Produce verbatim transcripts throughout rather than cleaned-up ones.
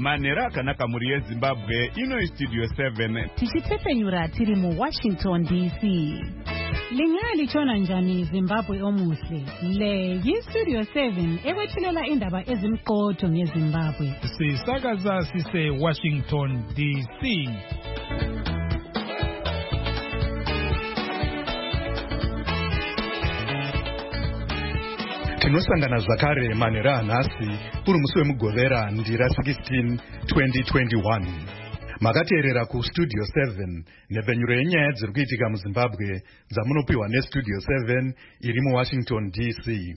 Manera kanaka muri yeZimbabwe ino studio seven. Tichitepenyura tiri mu Washington D C. Lingali chona njani Zimbabwe omuhle. Le yi studio seven ewethulela indaba ezimqotho ngeZimbabwe. Sisakaza sise Washington D C. Tinosangana zvakare Manera nhasi uri musi wemugovera ndira sixteen twenty twenty-one. Makateerera ku Studio seven nepfenyuro yenyaya dziri kuitika muZimbabwe dzamunopiwa neStudio seven iri muWashington D C.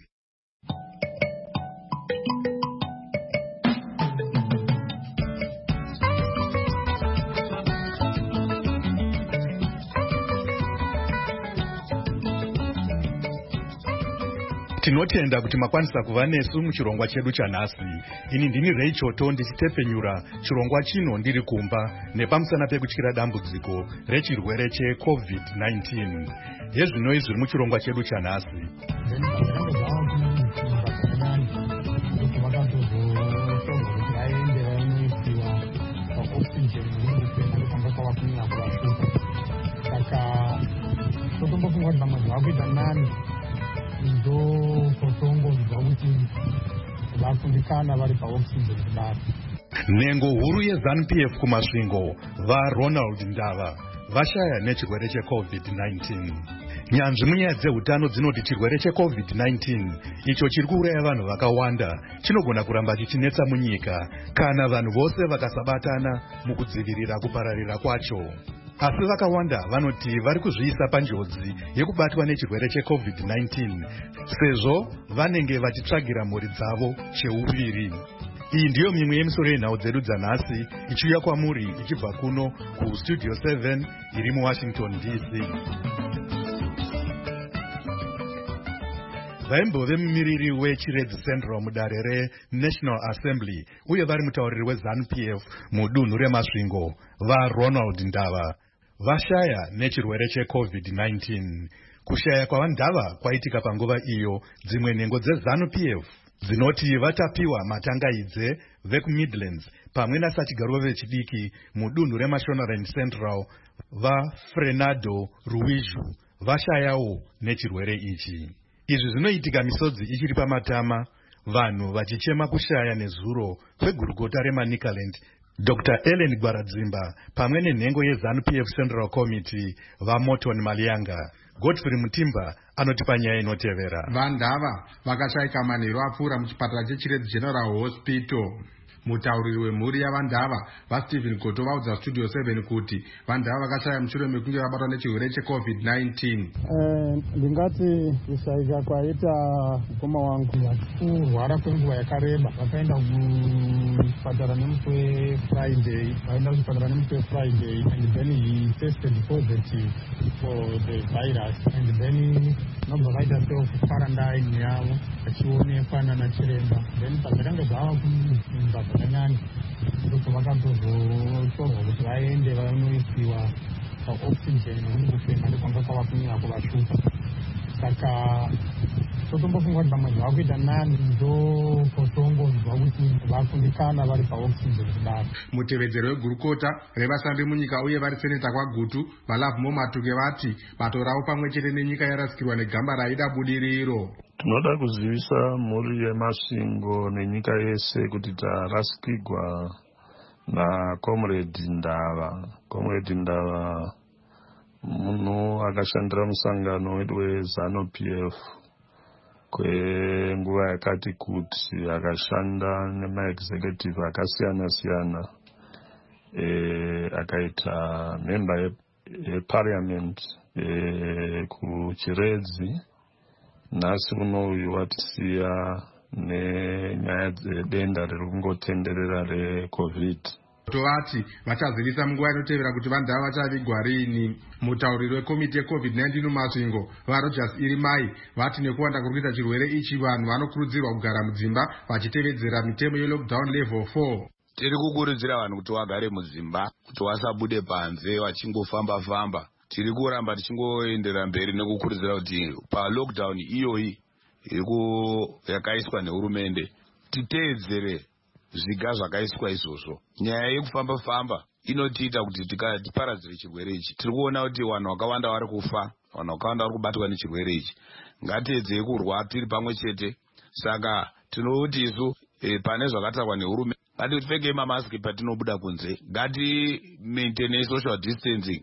Tinotenda kuti makwanisa kuva nesu muchirongwa chedu chanhasi. Ini ndini Rachel Choto ndichitepenyura chirongwa chino ndiri kumba nepamusana pekutyira dambudziko rechirwere cheCovid nineteen. Yezvinoi zviri muchirongwa chedu chanhasi. ndo kotongo zvakuti vakundikana vari paoxygen kudaro. Nhengo huru yeZANU-P F kumasvingo vaRonald Ndava vashaya nechirwere cheCovid nineteen. Nyanzvi munyaya dzehutano dzinoti chirwere cheCovid nineteen icho chiri kuuraya vanhu vakawanda chinogona kuramba chichinetsa munyika kana vanhu vose vakasabatana mukudzivirira kupararira kwacho. Asi vakawanda vanoti vari kuzviisa panjodzi yekubatwa nechirwere cheCovid nineteen sezvo vanenge vachitsvagira mhuri dzavo cheuviri. Iyi ndiyo mimwe yemisoro yenhau dzedu dzanhasi ichiuya kwamuri ichibva kuno ku Studio seven iri muWashington D C. Vaimbove mumiriri weChiredzi Central mudare reNational Assembly uye vari mutauriri weZANU-P F mudunhu remasvingo vaRonald Ndava vashaya nechirwere cheCovid nineteen. Kushaya kwaVandava kwaitika panguva iyo dzimwe nhengo dzeZANU-P F dzinoti vatapiwa matangaidze vekuMidlands pamwe nasachigarwa vechidiki mudunhu reMashonaland Central vaFernando Ruizu vashayawo nechirwere ichi. Izvi zvinoitika misodzi ichiri pamatama, vanhu vachichema kushaya nezuro kwegurukota reManicaland Doctor Ellen Gwaradzimba pamwe nenhengo yeZANU-P F Central Committee vaMorton Malianga. Godfrey Mutimba anoti panyaya inotevera. Vandava vakashayika manheru apfuura muchipatara cheChiredzi General Hospital. Mutauriri wemhuri yaVandava vaStephen Goto vaudza Studio seven kuti Vandava vakashaya mushure mekunge vabatwa nechirwere cheCovid nineteen. Ndingati kushayika kwaita mukoma wangu kurwara kwenguva yakareba. Vakaenda kuchipatara nemusi weFriday, vaenda kuchipatara nemusi weFriday and then he tested positive for the virus and then nobva vaita self-quarantine yavo vachionekwa nanachiremba. Then pazvakanga zvava kuimba zvakanyanya ndokuti vakazotorwa kuti vaende vanoisiwa paoxygen nokuti kufema ndokwanga kwava kunyanya kuvashupa. Saka totombofunga kuti vamwe zvava kuita nani ndokotongo zvakuti vakundikana vari paoxygen kudaro. Mutevedzeri wegurukota revashandi munyika uye vari seneta kwaGutu vaLove Matuke vati bato ravo pamwe chete nenyika yarasikirwa negamba raida budiriro. Tinoda kuzivisa mhuri yemasvingo nenyika yese kuti tarasikirwa naComrade Ndava. Comrade Ndava munhu akashandira musangano wedu weZANU-P F kwenguva yakati kuti, akashanda nemaexecutive akasiyana siyana, e, akaita member yeparliament e, kuChiredzi. Nhasi uno watisiya nenyaya dzedenda riri kungotenderera reCovid. Tovati vachazivisa munguva inotevera kuti Vandava vachavigwa rini. Mutauriri wekomiti yeCovid nineteen mumasvingo vaRogers Irimai vati nekuwanda kuri kuita chirwere ichi vanhu vanokurudzirwa kugara mudzimba vachitevedzera mitemo yelockdown level four. Tiri kukurudzira vanhu kuti vagare mudzimba, kuti vasabude panze vachingofamba famba. Tiri kuramba tichingoendera mberi nekukurudzira kuti palockdown iyoyi yakaiswa nehurumende titeedzere zviga zvakaiswa izvozvo. Nyaya yekufamba-famba inotiita kuti tiparadzire chirwere ichi. Tiri kuona kuti vanhu vakawanda vari kufa, vanhu vakawanda vari kubatwa nechirwere ichi. Ngatiedzei kurwa tiri pamwe chete. Saka tinoti isu e, pane zvakatarwa nehurumende, ngatipfekei mamaski patinobuda kunze, ngati maintain social distancing,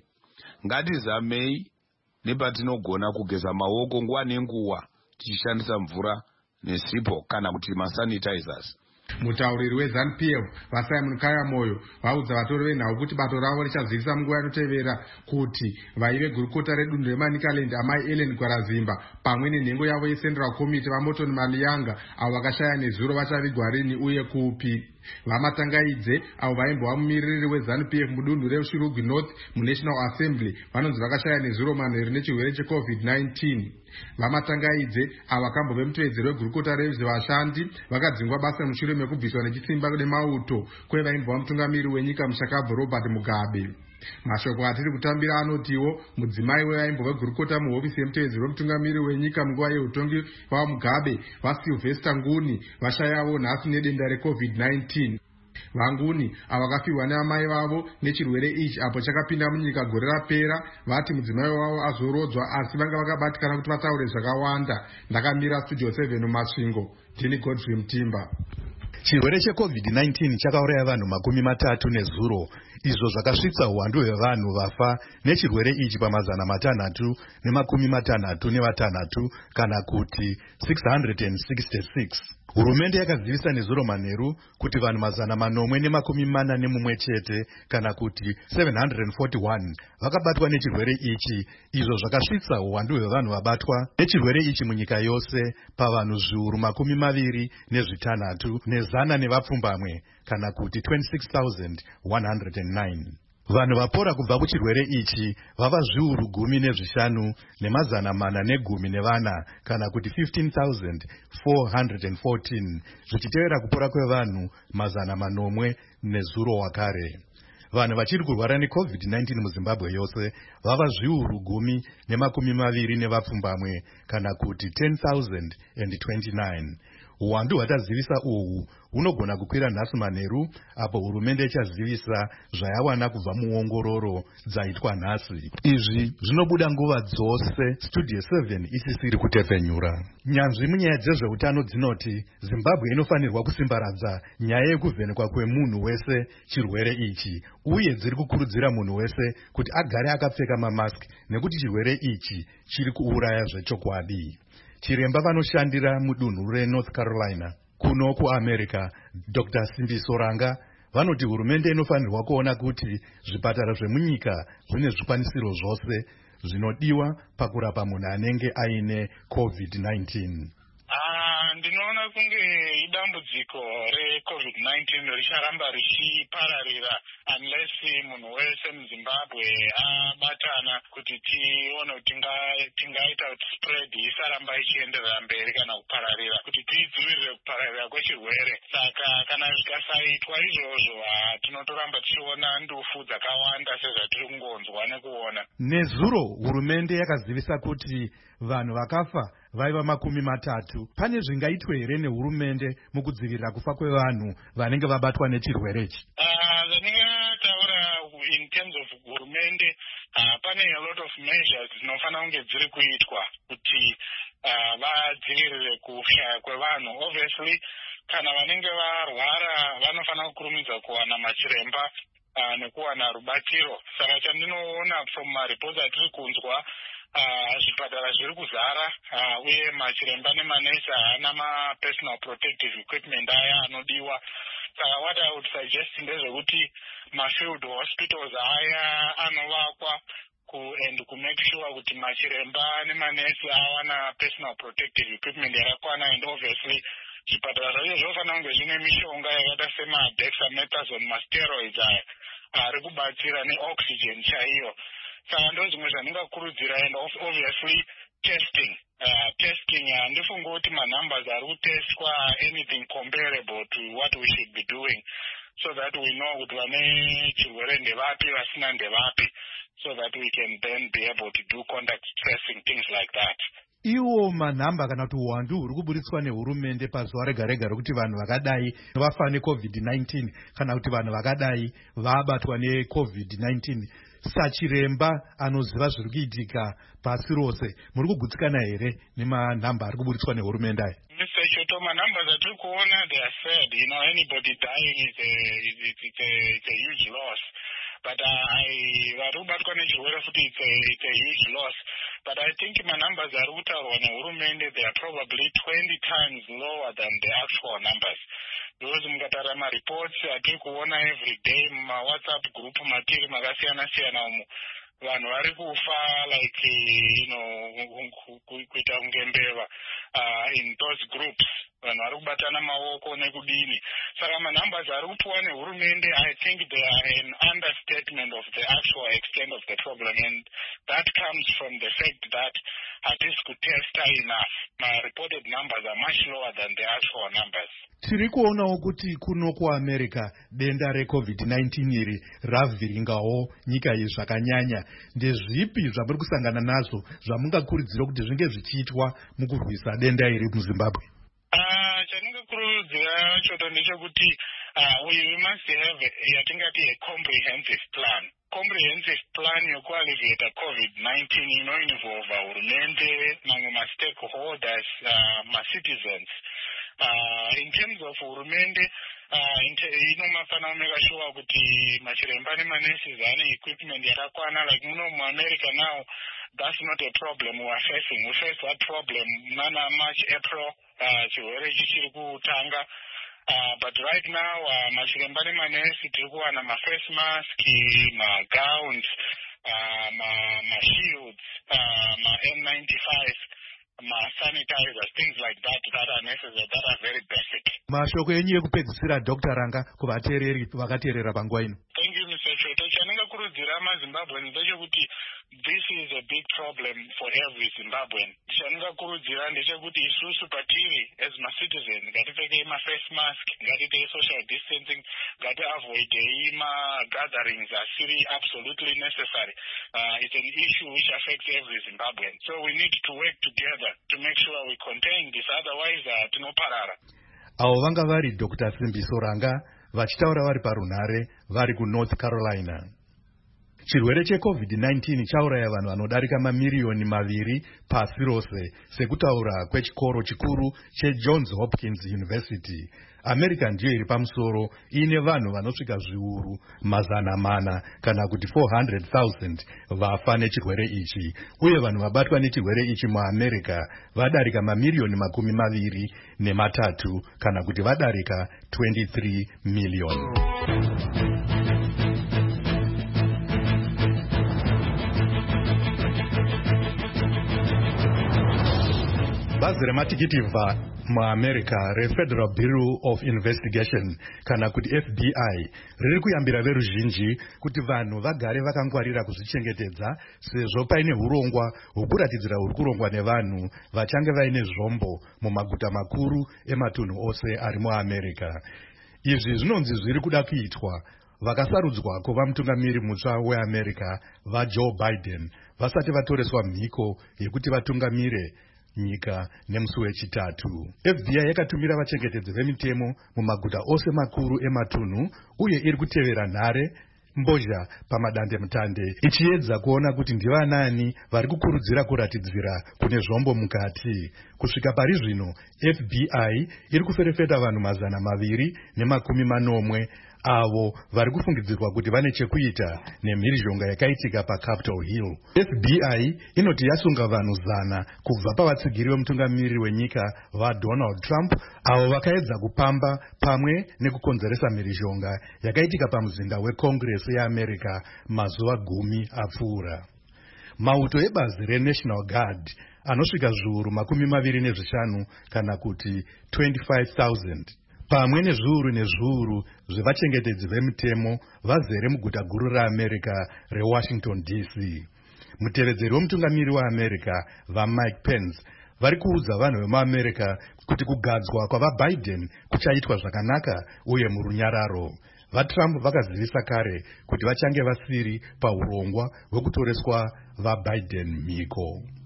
ngatizamei nepatinogona kugeza maoko nguva nenguva tichishandisa mvura nesipo kana kuti masanitizers. Mutauriri weZANU-P F vaSimon Kayamoyo vaudza vatori venhau kuti bato ravo richazivisa munguva inotevera kuti vaive gurukota redunhu reManicaland amai Ellen Gwarazimba pamwe nenhengo yavo yeCentral Committee vaMorton Maliyanga avo vakashaya nezuro vachavigwa rini uye kupi. Vamatangaidze avo vaimbova mumiririri weZANU-P F mudunhu reShirugwi North muNational Assembly vanonzi vakashaya nezuro manheru nechirwere checovid nineteen. Vamatangaidze avo vakambove mutevedzeri wegurukota rezvevashandi vakadzingwa basa mushure mekubviswa nechisimba nemauto kwevaimbova mutungamiri wenyika mushakabvu Robert Mugabe. Mashoko atiri kutambira anotiwo mudzimai wevaimbova gurukota muhofisi yemutevedzeri wemutungamiri wenyika munguva yeutongi vaMugabe vaSylvester Nguni vashayawo nhasi nedenda recovid nineteen. Vanguni ava vakafirwa neamai vavo nechirwere ichi apo chakapinda munyika gore rapera. Vati mudzimai wavo azorodzwa asi vanga vakabatikana kuti vataure zvakawanda. Ndakamira Studio seven muMasvingo, ndini Godfrey Mutimba. Chirwere checovid nineteen chakauraya vanhu makumi matatu nezuro, izvo zvakasvitsa uwandu hwevanhu vafa nechirwere ichi pamazana matanhatu nemakumi matanhatu nevatanhatu kana kuti six hundred sixty-six. Hurumende yakazivisa nezuro manheru kuti vanhu mazana manomwe nemakumi mana nemumwe chete kana kuti seven hundred forty-one vakabatwa nechirwere ichi, izvo zvakasvitsa uwandu hwevanhu vabatwa nechirwere ichi munyika yose pavanhu zviuru makumi maviri nezvitanhatu nezana nevapfumbamwe kana kuti twenty-six thousand one hundred nine. Vanhu vapora kubva kuchirwere ichi vava zviuru gumi nezvishanu nemazana mana negumi nevana kana kuti fifteen thousand four hundred fourteen, zvichitevera kupora kwevanhu mazana manomwe nezuro wakare. Vanhu vachiri kurwara necovid nineteen muZimbabwe yose vava zviuru gumi nemakumi maviri nevapfumbamwe kana kuti ten thousand twenty-nine. Uwandu hwatazivisa uhu hunogona kukwira nhasi manheru apo hurumende ichazivisa zvayawana kubva muongororo dzaitwa nhasi. Izvi zvinobuda nguva dzose Studio seven isisiri kutepfenyura. Nyanzvi munyaya dzezveutano dzinoti Zimbabwe inofanirwa kusimbaradza nyaya yekuvhenekwa kwemunhu wese chirwere ichi uye dziri kukurudzira munhu wese kuti agare akapfeka mamaski nekuti chirwere ichi chiri kuuraya zvechokwadi. Chiremba vanoshandira mudunhu reNorth Carolina kuno kuAmerica, Doctor Simbi Soranga, vanoti hurumende inofanirwa kuona kuti zvipatara zvemunyika zvine zvikwanisiro zvose zvinodiwa pakurapa munhu anenge aine covid nineteen. Ah, ndinoona kunge idambudziko recovid nineteen richaramba richipararira unless munhu wese muZimbabwe abatana kuti tione kuti tingaita kuti spread isaramba ichienderera mberi kana kupararira kuti tidzivirire kupararira kwechirwere. Saka kana zvikasaitwa izvozvo tinotoramba tichiona ndufu dzakawanda sezvatiri kungonzwa nekuona. Nezuro hurumende yakazivisa kuti vanhu vakafa vaiva makumi matatu. Pane zvingaitwe here nehurumende mukudzivirira kufa kwevanhu vanenge vabatwa nechirwere ichi? Zvandingataura in terms of hurumende, pane a lot of measures dzinofanira kunge dziri kuitwa kuti vadzivirire kushaya kwevanhu. Obviously kana vanenge varwara vanofanira kukurumidza kuwana machiremba nekuwana rubatsiro. Saka chandinoona from mareports atiri kunzwa, zvipatara zviri kuzara uye machiremba nemanesi haana mapersonal protective equipment aya anodiwa. Saka what I would suggest ndezvekuti mafield hospitals aya anovakwa and to make sure kuti machiremba nemanesi awana personal protective equipment yakakwana, and obviously zvipatara zvacho zvofanira kunge zvine mishonga yakaita semadexamethasone masteroids aya ari kubatsira neoxygen chaiyo. Saka ndo zvimwe zvandingakurudzira, and obviously testing. Uh, testing handifungi kuti manumbers ari kutestwa anything comparable to what we should be doing, so that we know kuti vane chirwere ndevapi vasina ndevapi, so that we can then be able to do contact tracing, things like that. iwo manhamba kana kuti uwandu huri kuburitswa nehurumende pazuva rega rega rokuti vanhu vakadai vafa necovid nineteen kana kuti vanhu vakadai vabatwa necovid nineteen, sachiremba anoziva zviri kuitika pasi rose, muri kugutsikana here nemanhamba ari kuburitswa nehurumende aya? Mister Choto, numbers that you corner, they are said, you know, anybody dying is a, is, it's a, it's a huge loss. But uh, I, it's a, it's a huge loss. But I think my numbers are they are probably twenty times lower than the actual numbers. Those Mgatarama reports, I think one every day, my WhatsApp group, Matiri Magasiana Sianamu. Vanhu vari kufa like you know kuita ungembeva uh, in those groups, vanhu vari kubatana maoko nekudini. Saka manumbers ari kupiwa nehurumende, I think they are an understatement of the actual extent of the problem, and that comes from the fact that hatisi kutesta enough. My reported numbers are much lower than the actual numbers. Tiri kuonawo kuti kuno kuAmerica denda recovid nineteen iri ravhiringawo nyika iyi zvakanyanya. Ndezvipi zvamuri kusangana nazvo zvamungakurudzira kuti zvinge zvichiitwa mukurwisa denda iri muZimbabwe? Ah, chandingakurudzira choto ndechekuti we must have yatingati a comprehensive plan. Comprehensive plan yokualivata covid nineteen inoinvolva hurumende, mamwe ma-stakeholders, uh, ma-citizens. Uh, in terms of hurumende, uh, inofanira kumeka sure kuti machiremba nemanesi ane equipment yakakwana. Like muno muAmerica now, that's not a problem we are facing. We face that problem nana March, April, chirwere chichiri kutanga. Uh, but right now, uh, machiremba nemanesi tiri kuwana ma-face mask, ma-gowns, uh, ma-shields, uh, ma-N ninety-five, ma-sanitizers, things like that that are necessary, that are very basic. Mashoko enyu ekupedzisira Doctor Ranga kuvateereri vakateerera panguva ino. Thank you, Mister Choto. Chandingakurudzira maZimbabweans ndechekuti this is a big problem for every Zimbabwean. Chandingakurudzira ndechekuti isusu patiri as ma-citizen ngatipfekei ma-face mask, ngatiitei social distancing, ngatiavoidei ma-gatherings asiri absolutely necessary. Uh, it's an issue which affects every Zimbabwean. So we need to work together to make sure we contain this, otherwise uh, tinoparara. Avo vanga vari Doctor Simbiso Ranga vachitaura vari parunhare vari kuNorth Carolina. Chirwere checovid nineteen chauraya vanhu vanodarika mamiriyoni maviri pasi rose, sekutaura kwechikoro chikuru cheJohns Hopkins University. America ndiyo iri pamusoro, ine vanhu vanosvika zviuru mazana mana kana kuti four hundred thousand vafa nechirwere ichi, uye vanhu vabatwa nechirwere ichi muAmerica vadarika mamiriyoni makumi maviri nematatu kana kuti vadarika twenty-three million. Bazi rematikiti va muAmerica reFederal Bureau of Investigation kana kuti F B I riri kuyambira veruzhinji kuti vanhu vagare vakangwarira kuzvichengetedza sezvo paine urongwa hwokuratidzira huri kurongwa nevanhu vachange vaine zvombo mumaguta makuru ematunhu ose ari muAmerica. Izvi zvinonzi zviri kuda kuitwa vakasarudzwa kuva mutungamiri mutsva weAmerica vaJoe Biden vasati vatoreswa mhiko yekuti vatungamire nyika nemusi wechitatu. F B I yakatumira vachengetedzi vemitemo mumaguta ose makuru ematunhu uye iri kutevera nhare mbozha pamadande mutande ichiedza kuona kuti ndivanani vari kukurudzira kuratidzira kune zvombo mukati. Kusvika pari zvino F B I iri kuferefeta vanhu mazana maviri nemakumi manomwe avo vari kufungidzirwa kuti vane chekuita nemhirizhonga yakaitika paCapitol Hill. F B I inoti yasunga vanhu zana kubva pavatsigiri vemutungamiri wenyika vaDonald Trump avo vakaedza kupamba pamwe nekukonzeresa mhirizhonga yakaitika pamuzinda weCongress yeAmerica mazuva gumi apfuura. Mauto ebazi reNational Guard anosvika zviuru makumi maviri nezvishanu kana kuti twenty-five thousand pamwe nezviuru nezviuru zvevachengetedzi vemitemo vazere muguta guru raAmerica reWashington D C. Mutevedzeri womutungamiri weAmerica vaMike Pence vari kuudza vanhu vemuAmerica kuti kugadzwa kwavaBiden kuchaitwa zvakanaka uye murunyararo. VaTrump vakazivisa kare kuti vachange vasiri paurongwa hwekutoreswa vaBiden mhiko.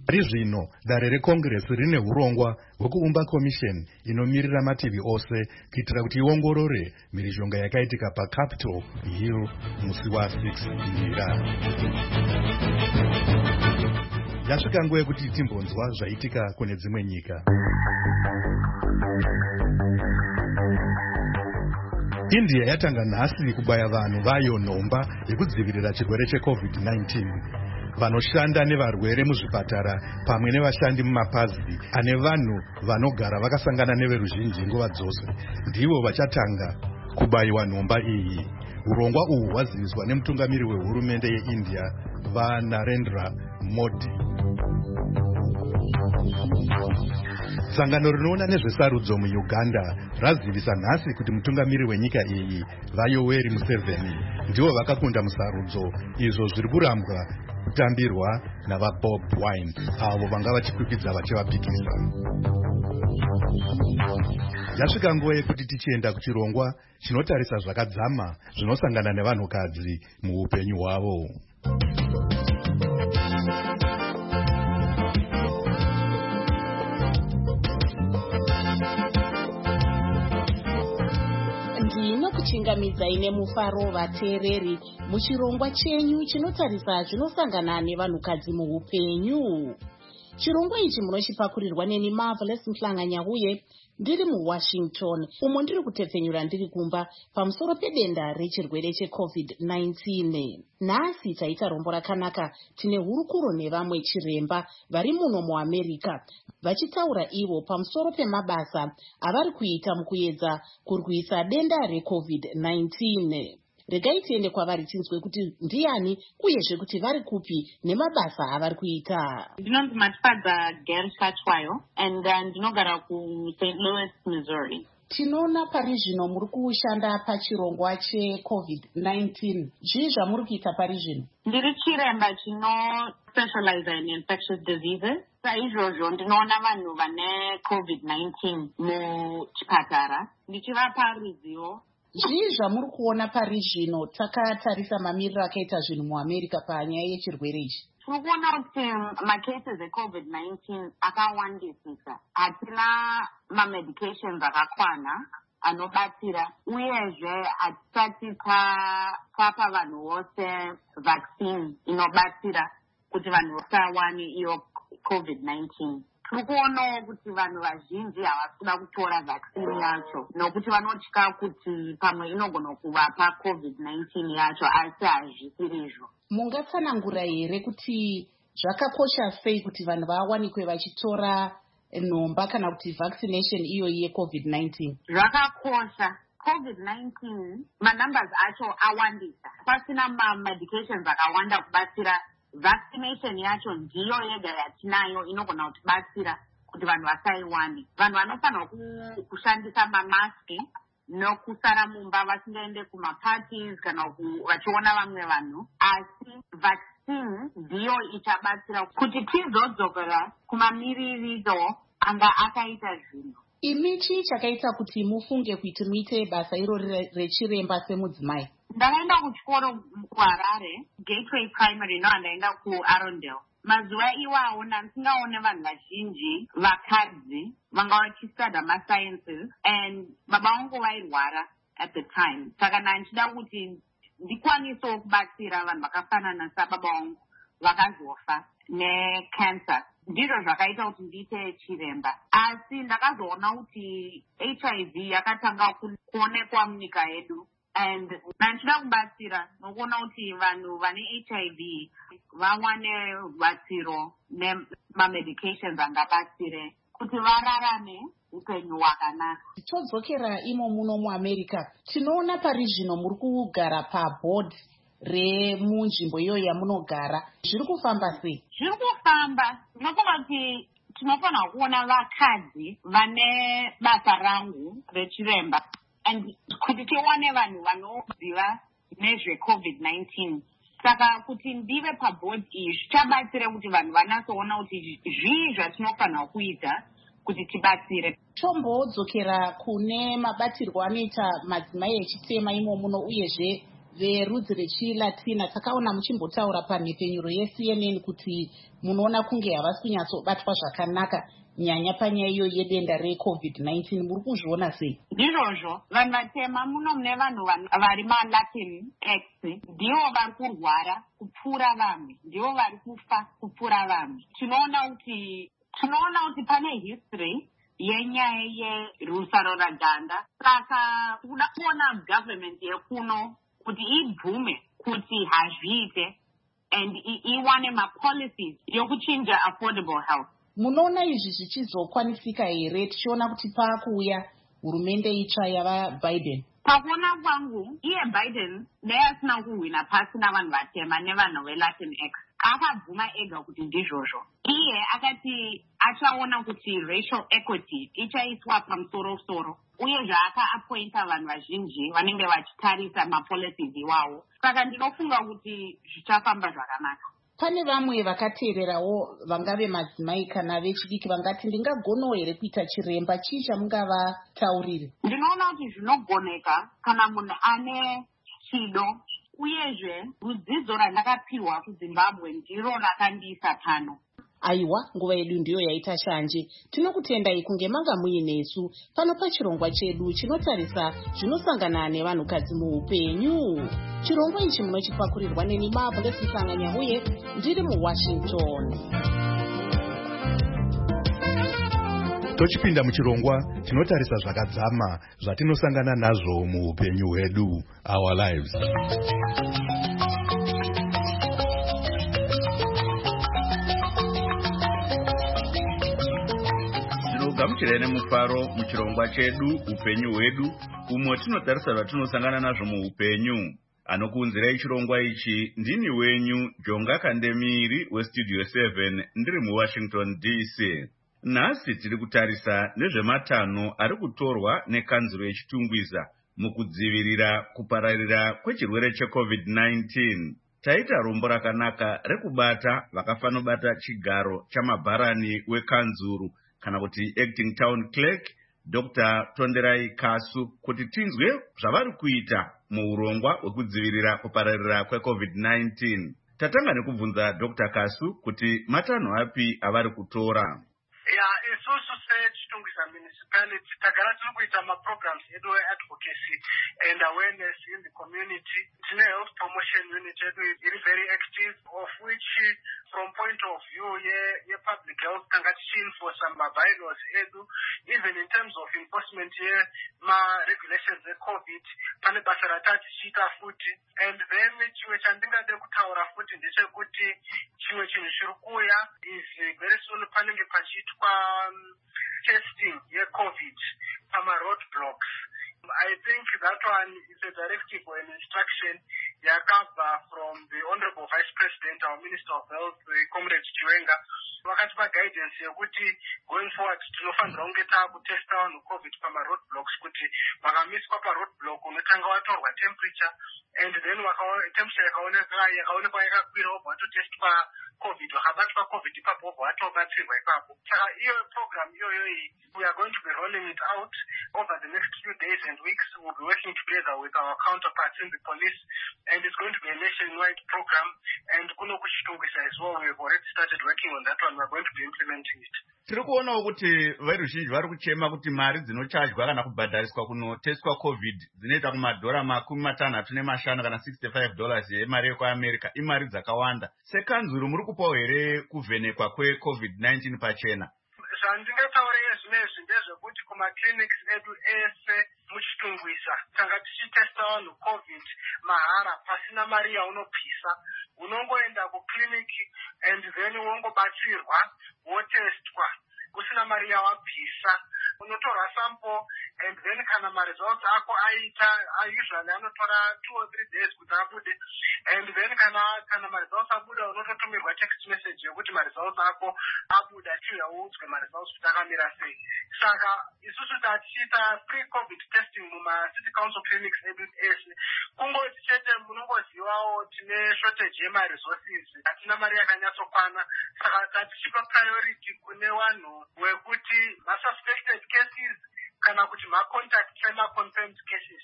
Rizvino dare reCongress rine urongwa hwekuumba commission inomirira mativi ose kuitira kuti iongorore mhirizhonga yakaitika paCapitol Hill musi wa6 Mhira. Yasvika nguva yekuti timbonzwa zvaitika kune dzimwe nyika. India yatanga nhasi kubaya vanhu vayo nhomba yekudzivirira chirwere cheCovid nineteen. Vanoshanda nevarwere muzvipatara pamwe nevashandi mumapazi ane vanhu vanogara vakasangana neveruzhinji nguva dzose ndivo vachatanga kubayiwa nhomba iyi. Urongwa uhu hwaziviswa nemutungamiri wehurumende yeIndia vaNarendra Modi. Sangano rinoona nezvesarudzo muUganda razivisa nhasi kuti mutungamiri wenyika iyi vaYoweri Museveni ndivo vakakunda musarudzo, izvo zviri kurambwa kutambirwa navaBob Wine avo vanga vachikwikidza vachivapikisa. Yasvika nguva yekuti tichienda kuchirongwa chinotarisa zvakadzama zvinosangana nevanhukadzi muupenyu hwavo. Kuchingamidza ine mufaro vateereri muchirongwa chenyu chinotarisa zvinosangana nevanhukadzi muupenyu. Chirongwa ichi munochipakurirwa neni Marvelous Mhlanganya uye ndiri muWashington, umo ndiri kutepfenyura ndiri kumba pamusoro pedenda rechirwere cheCovid nineteen. Nhasi taita rombo rakanaka, tine hurukuro nevamwe chiremba vari muno muAmerica vachitaura ivo pamusoro pemabasa avari kuita mukuedza kurwisa denda reCovid nineteen. Regai tiende kwavari tinzwe kuti ndiani uyezve kuti vari kupi nemabasa avari kuita. Ndinonzi Matfadza Gersha Chwayo and uh, ndinogara kuSaint Louis, Missouri. Tinoona pari zvino muri kushanda pachirongwa cheCovid nineteen. Zvii zvamuri kuita pari zvino? Ndiri chiremba chino specialize in infectious diseases. Saizvozvo ndinoona vanhu vane COVID nineteen muchipatara ndichivapa ruzivo. Zvii zvamuri kuona pari zvino takatarisa mamiriro akaita zvinhu muAmerica panyaya yechirwere ichi? Tiri kuona kuti macases eCovid nineteen akawandisisa. Hatina mamedications akakwana anobatsira, uyezve hatisati tapa vanhu vose vaccine inobatsira kuti vanhu vasawane iyo COVID nineteen. Tiri kuonawo kuti vanhu vazhinji havasi kuda kutora vaccine yacho nokuti vanotya kuti pamwe inogona kuvapa COVID nineteen yacho, asi hazvisiri izvo. Mungatsanangura here kuti zvakakosha sei kuti vanhu vawanikwe vachitora nhomba kana kuti vaccination iyo yeCovid nineteen? Zvakakosha. COVID nineteen manumbers acho awandisa, pasina mamedications akawanda kubatsira. Vaccination yacho ndiyo yega yatinayo inogona kutibatsira kuti vanhu vasaiwane. Vanhu vanofanira kushandisa mamaski nokusara mumba vasingaende kumaparties kana vachiona vamwe vanhu, asi vaccine ndiyo ichabatsira kuti tizodzokera kumamiriridzo anga akaita zvinhu. Imi chii chakaita kuti mufunge kuti muite basa iro rechiremba semudzimai? Ndakaenda kuchikoro kuHarare, Gateway Primary, no ndaenda kuArondale. Mazuva iwawo ndisingaone vanhu vazhinji vakadzi vanga vachistudya masciences, and baba vangu vairwara at the time. Saka ndichida kuti ndikwanisewo kubatsira vanhu vakafanana sababa vangu vakazofa necancer. Ndizvo zvakaita kuti ndiite chiremba. Asi ndakazoona kuti H I V yakatanga kuonekwa munyika yedu, and nanchida kubatsira nokuona kuti vanhu vane H I V vawane rubatsiro nemamedications angabatsire kuti vararame upenyu hwakanaka. Todzokera imo muno muAmerica, tinoona pari zvino muri kugara paboard remunzvimbo iyo yamunogara. Zviri kufamba sei? Zviri kufamba. Ndinofunga kuti tinofanira kuona vakadzi vane basa rangu rechiremba, and kuti tiwane vanhu vanoziva nezveCovid nineteen. Saka kuti ndive paboard iyi zvichabatsira kuti vanhu vanatsoona kuti zvii zvatinofanira kuita kuti tibatsire. Tombodzokera kune mabatirwo anoita madzimai echitema imo muno uyezve verudzi rechilatina takaona muchimbotaura pamhepfenyuro yeC N N kuti munoona kunge havasi kunyatsobatwa zvakanaka nyanya panyaya iyo yedenda recovid nineteen. Muri kuzviona sei? Ndizvozvo vanhu vatema muno mune vanhu vari malatin x ndivo vari kurwara kupfuura vamwe, ndivo vari kufa kupfuura vamwe. Tinoona kuti tinoona kuti pane history yenyaya yerusaro raganda. Saka kuda kuona government yekuno kuti ibvume kuti hazviite and iwane mapolicies yokuchinja affordable health. Munoona izvi zvichizokwanisika here tichiona kuti paakuuya hurumende itsva yavaBiden? Pakuona kwangu iye Biden naye asina kuhwina pasi navanhu vatema nevanhu veLatin X. Akabvuma ega kuti ndizvozvo. Iye akati achaona kuti racial equity ichaiswa pamusoro-soro, uyezve akaappointa vanhu vazhinji vanenge vachitarisa mapolicies iwawo. Saka ndinofunga kuti zvichafamba zvakanaka. Pane vamwe vakateererawo vangave madzimai kana vechidiki vangati ndingagonawo here kuita chiremba. Chii chamungavataurire? Ndinoona kuti zvinogoneka kana munhu ane chido, uyezve rudzidzo randakapihwa kuZimbabwe ndiro rakandiisa pano. Aiwa, nguva yedu ndiyo yaita shanje. Tinokutendai kunge manga muinesu pano pachirongwa chedu chinotarisa zvinosangana nevanhukadzi muupenyu. Chirongwa ichi munochipakurirwa neni Mabule Sisanganya uye ndiri muWashington. Tochipinda muchirongwa tinotarisa zvakadzama zvatinosangana nazvo muupenyu hwedu, our lives. gamuchirai nemufaro muchirongwa chedu upenyu hwedu, umwe tinotarisa zvatinosangana nazvo muupenyu. Anokuunzirai chirongwa ichi ndini wenyu Jonga Kandemiri westudio seven ndiri muWashington D C. Nhasi tiri kutarisa nezvematanho ari kutorwa nekanzuro yechitungwiza mukudzivirira kupararira kwechirwere checovid nineteen. Taita rombo rakanaka rekubata vakafanobata chigaro chamabharani wekanzuru kana kuti acting town clerk Doctor Tonderai Kasu kuti tinzwe zvavari kuita muurongwa hwekudzivirira kupararira kwecovid nineteen. Tatanga nekubvunza Doctor Kasu kuti matanho api avari kutora. Ya, isusu sechitungwiza municipality tagara tiri kuita maprograms edu advocacy and awareness in the community. Tine health promotion unit edu iri very active, of which from point of view ye, ye public health tanga tichienforce mabylaws edu, even in terms of enforcement ye ma regulations ecovid pane basa ratati tichiita futi. And then chimwe chandingade kutaura futi ndechekuti chimwe chinhu chiri kuuya is very soon panenge pachiitwa Um, testing ye-COVID pama roadblocks. I think that one is a directive or an instruction yakabva from the Honorable Vice President, our Minister of Health, Comrade Chiwenga. Vakatipa guidance yekuti going forward tinofanira kunge taakutesta vanhu COVID pama roadblocks kuti vakamiswa pa roadblock unotanga watorwa temperature and then temperature yakaonekwa yakaonekwa yakakwira wobva watotestwa COVID, wakabatwa COVID ipapo wobva watobatsirwa ipapo. Saka iyo program iyoyo we are going to be rolling it out over the next few days and weeks. We'll be working together with our counterparts in the police, and it's going to be a nationwide program. And kuno kuchitungwisa as well, we've already started working on that one. We're going to be implementing it. Tiri kuonawo kuti veruzhinji vari kuchema kuti mari dzinochajwa kana kubhadhariswa kunotestwa covid dzinoita kumadhora makumi matanhatu nemashanu kana sixty-five dollars yemari yekuamerica imari dzakawanda. Sekanzuro muri kupawo here kuvhenekwa kwecovid nineteen pachena? Zvandingataura ezvinezvi ndezvekuti kumaclinics edu ese muchitungwisa tanga tichitesta vanhu covid mahara pasina mari yaunopisa. Unongoenda kucliniki and then wongobatsirwa wotestwa usina mari yawabvisa. Unotorwa sample and then kana maresults ako aita usually anotora two or three days kuti abude, and then kana kana maresults abuda unototumirwa text message yekuti maresults ako abuda tiuya uudzwe maresults kuti akamira sei. Saka isusu tatichiita free covid testing muma city council clinics edu ese. Kungoti chete munongozivawo tine shortage yemaresources, hatina mari yakanyatsokwana. Saka tatichipa priority kune vanhu wekuti masuspected cases kana kuti ma-contact trema confirmed cases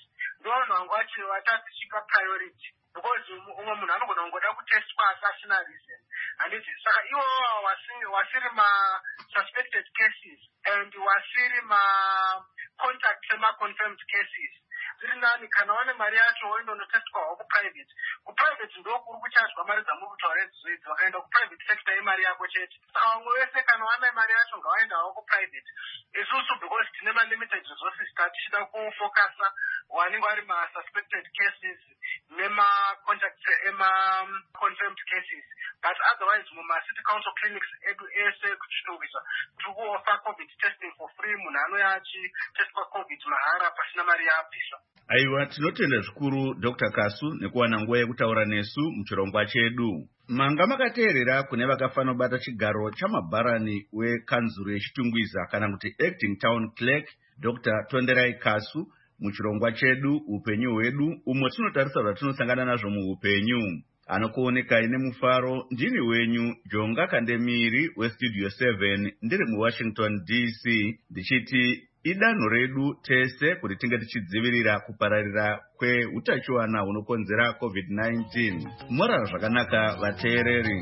ndovanhu vangu vatatisvika priority because umwe munhu anogona kungoda kutestwa asi asina reason handiti. Saka iwowo wasiri ma-suspected cases and wasiri ma-contact sema-confirmed cases zviri nani kana wane mari yacho woindonotestwawo kuprivate. Kuprivate ndokuri kuchadzwa mari dzamuri kutaura idzidzo idzi, vakaenda kuprivate sector yemari yako chete. Saka vamwe vese kana wane mari yacho ngavaendawo kuprivate. Isusu because tine ma-limited resources tatichida kufocusa wanenge vari ma-suspected cases nema-contacts ema-confirmed cases, but otherwise muma-city council clinics edu ese kuchitowisa tiri kuofa covid testing for free. Munhu anouya achitestwa covid mahara pasina mari yaabvisa. Aiwa, tinotenda zvikuru Doctor Kasu nekuwana nguva yekutaura nesu muchirongwa chedu. Manga makateerera kune vakafanira kubata chigaro chamabharani wekanzuro yechitungwiza kana kuti acting town clerk Doctor Tonderai Kasu muchirongwa chedu upenyu hwedu, umwe tinotarisa zvatinosangana nazvo muupenyu. Anokuoneka ine mufaro ndini wenyu Jonga Kandemiri westudio seven ndiri muWashington D C, ndichiti idanho redu tese kuti tinge tichidzivirira kupararira kweutachiwana hunokonzera covid nineteen. Morara zvakanaka vateereri.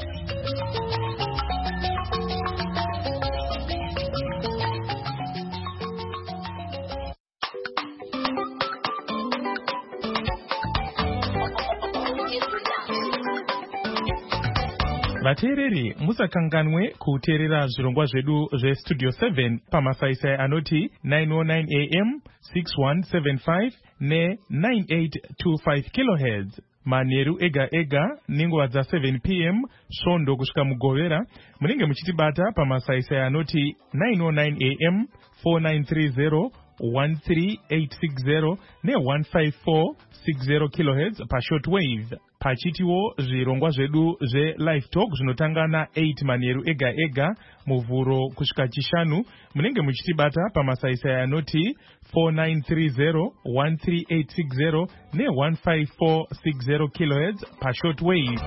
Vateereri musakanganwe kuteerera zvirongwa zvedu zvestudio seven pamasaisai anoti nine oh nine A M, six one seven five ne nine eight two five kilohertz. Manheru ega ega nenguva dza seven P M svondo kusvika mugovera munenge muchitibata pamasaisai anoti nine oh nine A M, four nine three zero, one three eight six zero ne one five four six zero kilohertz pashortwave. Pachitiwo zvirongwa zvedu zve-live talk zvinotanga na eight manheru ega ega muvhuro kusvika chishanu munenge muchitibata pamasaisai anoti four nine three zero, one three eight six zero ne one five four six zero kilohertz pashortwave.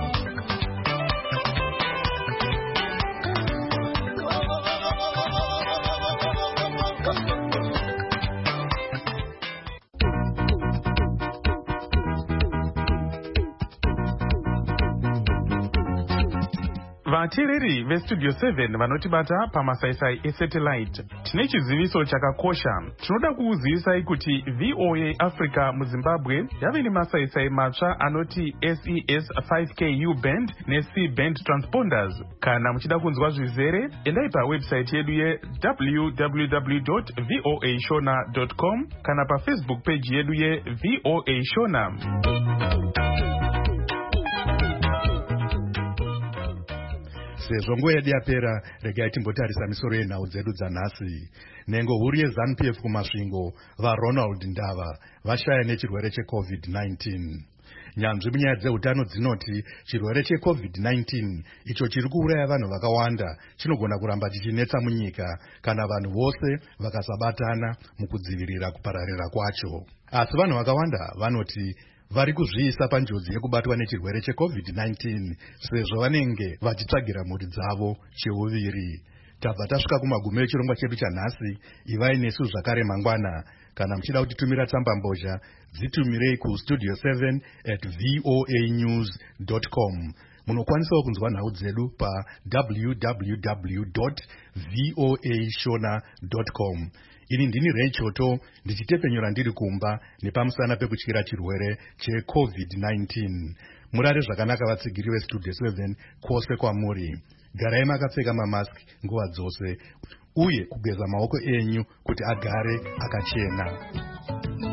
Vateereri vestudio seven vanotibata pamasaisai esatellite, tine chiziviso chakakosha. Tinoda kukuzivisai kuti V O A Africa muZimbabwe yave nemasaisai matsva anoti S E S five K U band ne-C band transponders. Kana muchida kunzwa zvizere, endai pawebsite yedu ye w w w dot v o a shona dot com kana pafacebook page yedu ye V O A Shona. Sezvo nguva yedu yapera, regai timbotarisa misoro yenhau dzedu dzanhasi. Nengo huru yeZANU P F kumasvingo vaRonald Ndava vashaya nechirwere checovid nineteen. Nyanzvi munyaya dzeutano dzinoti chirwere checovid nineteen icho chiri kuuraya vanhu vakawanda chinogona kuramba chichinetsa munyika kana vanhu vose vakasabatana mukudzivirira kupararira kwacho. Asi vanhu vakawanda vanoti vari kuzviisa panjodzi yekubatwa nechirwere checovid nineteen sezvo vanenge vachitsvagira mhuri dzavo cheuviri. Tabva tasvika kumagumo echirongwa chedu chanhasi. Ivai nesu zvakare mangwana. Kana muchida kutitumira tsamba mbozha, dzitumirei kustudio seven at v o a news dot com. Munokwanisawo kunzwa nhau dzedu pa w w w dot v o a shona dot com. Ini ndini Ray Choto ndichitepenyura ndiri kumba nepamusana pekutyira chirwere checovid nineteen. Murare zvakanaka vatsigiri vestudio seven kwose kwamuri. Garai makapfeka mamaski nguva dzose uye kugeza maoko enyu kuti agare akachena.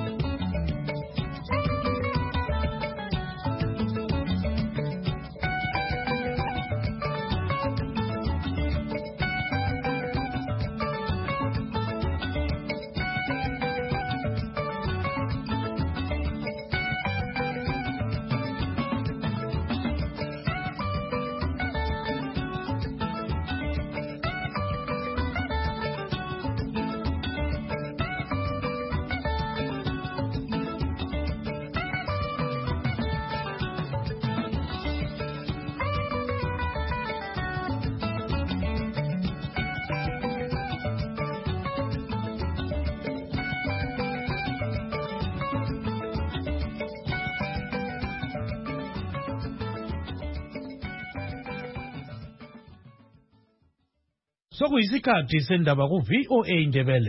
sokuyisikhathi sendaba ku-V O A Ndebele.